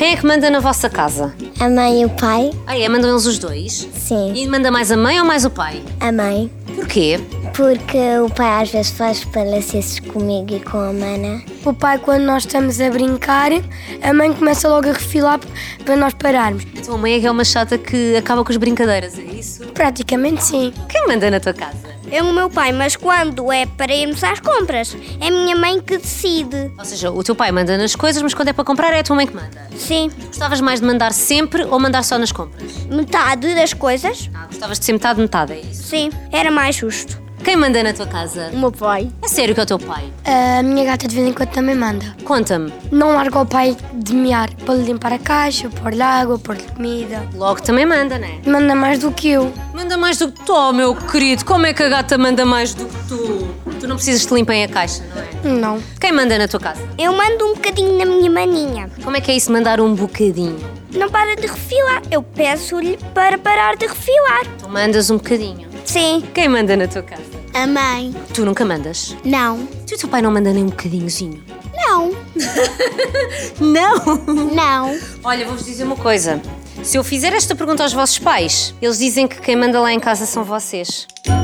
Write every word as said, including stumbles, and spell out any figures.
Quem é que manda na vossa casa? A mãe e o pai? Ah, é? Mandam eles os dois? Sim. E manda mais a mãe ou mais o pai? A mãe? Porquê? Porque o pai às vezes faz palacetes comigo e com a mana. O pai, quando nós estamos a brincar, a mãe começa logo a refilar para nós pararmos. Então a mãe é que é uma chata que acaba com as brincadeiras, é isso? Praticamente sim. Quem manda na tua casa? É o meu pai, mas quando é para irmos às compras, é a minha mãe que decide. Ou seja, o teu pai manda nas coisas, mas quando é para comprar é a tua mãe que manda. Sim, Gostavas mais de mandar sempre ou mandar só nas compras? metade das coisas, Ah, gostavas de ser metade, metade, é isso? sim, era mais justo. Quem manda na tua casa? O meu pai. É sério que é o teu pai? A minha gata de vez em quando também manda. Conta-me. Não larga o pai de mear para lhe limpar a caixa, pôr-lhe água, pôr-lhe comida. Logo também manda, não é? Manda mais do que eu. Manda mais do que tu, oh, meu querido. Como é que a gata manda mais do que tu? Tu não precisas te limpem a caixa, não é? Não. Quem manda na tua casa? Eu mando um bocadinho na minha maninha. Como é que é isso, mandar um bocadinho? Não para de refilar. Eu peço-lhe para parar de refilar. Tu mandas um bocadinho. Sim. Quem manda na tua casa? A mãe. Tu nunca mandas? Não. Tu e o teu pai não manda nem um bocadinhozinho? Não. Não! Não. Olha, vou-vos dizer uma coisa. Se eu fizer esta pergunta aos vossos pais, eles dizem que quem manda lá em casa são vocês.